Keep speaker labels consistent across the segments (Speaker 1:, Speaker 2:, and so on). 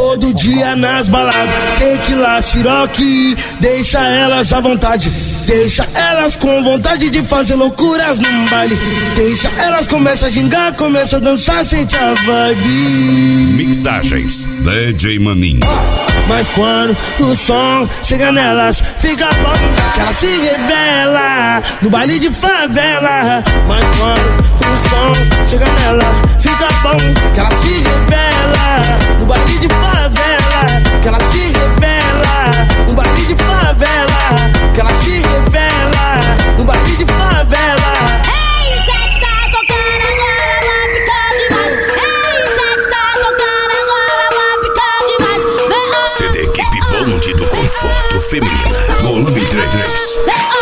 Speaker 1: todo dia nas baladas. Tequila, siroque, deixa elas à vontade. Deixa elas com vontade de fazer loucuras num baile. Deixa elas começam a gingar, começa a dançar, sente a vibe.
Speaker 2: Mixagens DJ Maninho.
Speaker 1: Mas quando o som chega nelas, fica bom que ela se revela no baile de favela. Mas quando o som chega nela, fica bom que ela se revela no baile de favela. Que ela se revela no baile de favela. Que ela se revela no baile de favela.
Speaker 3: Ei, o set tá tocando agora, vai ficar demais. Ei, o set tá tocando agora, vai ficar demais.
Speaker 2: CD Equipe Bonde do Conforto Feminina, volume 3.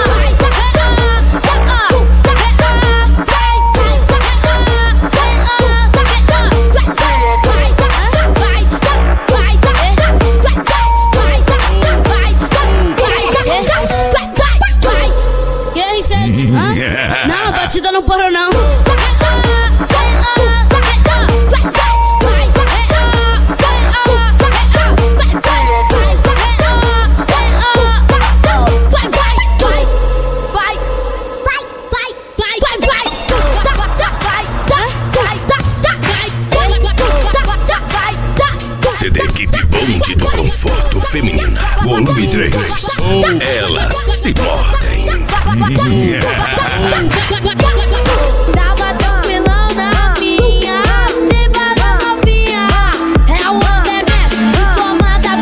Speaker 3: Não, batida não parou não.
Speaker 2: CD Equipe Bonde do Conforto Feminina, volume 3. Elas se mordem.
Speaker 3: Tava tranquilão na minha, levando novinha. É o Underman, toma da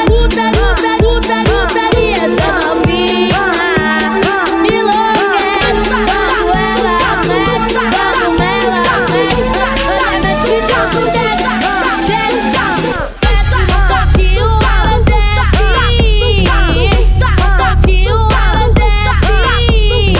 Speaker 3: puta, e essa novinha me enlouquece. Quando ela mexe, quando ela mexe ficando dessa. Desce no cantinho, ela desce. No cantinho, ela desce.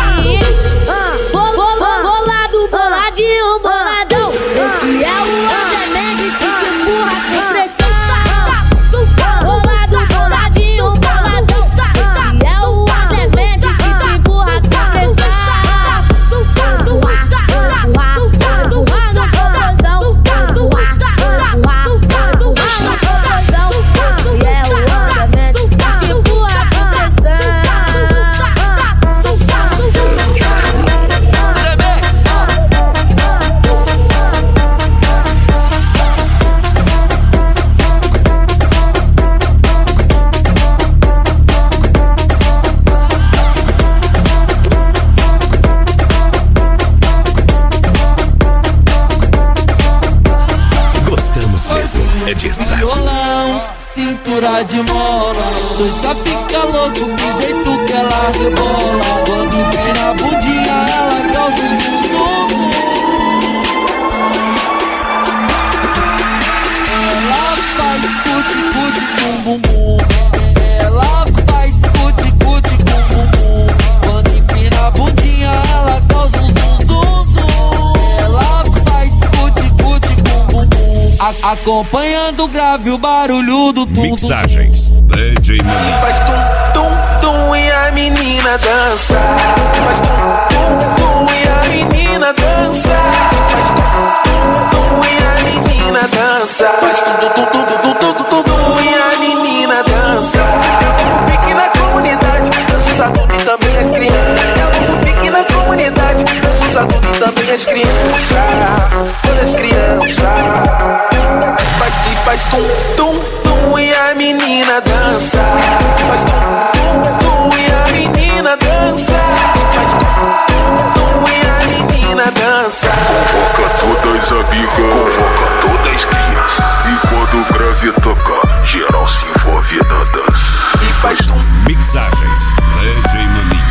Speaker 3: Boladinho, boladão. Esse é o Underman que te empurra sem pressão. Boladinho, boladão. Esse é o Underman que te empurra com pressão.
Speaker 2: É de extrato.
Speaker 4: Violão, cintura de mola, Lusca fica louco do jeito que ela rebola. Quando empina a bundinha, ela causa um zum. Ela faz cuti-cuti com bumbum. Ela faz cuti-cuti com bumbum. Quando empina a bundinha, ela causa um zum. Ela faz cuti-cuti com bumbum. Acompanhando o grave o barulho do tum.
Speaker 2: Mixagens DJ Maninho.
Speaker 5: Faz tum e a menina dança. Faz tum e a menina dança. Faz tum e a menina dança. Faz tum e a menina dança. Fique na comunidade, dança os adultos e também as crianças. Fique na comunidade, dança os adultos e também as crianças. Todas as crianças. Faz tum e a menina dança. Faz tum e a menina dança. Faz tum e a menina dança.
Speaker 6: Convoca todas amigas, convoca todas as crianças. E quando o grave toca, geral se envolve na dança.
Speaker 5: E faz tum.
Speaker 2: Mixagens DJ Maninho.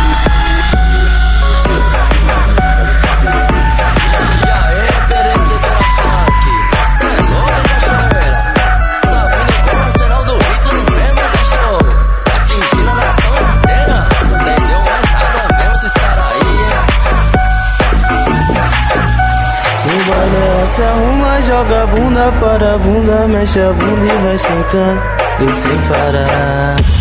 Speaker 4: Se arruma, joga a bunda para a bunda, mexe a bunda e vai sentando sem parar.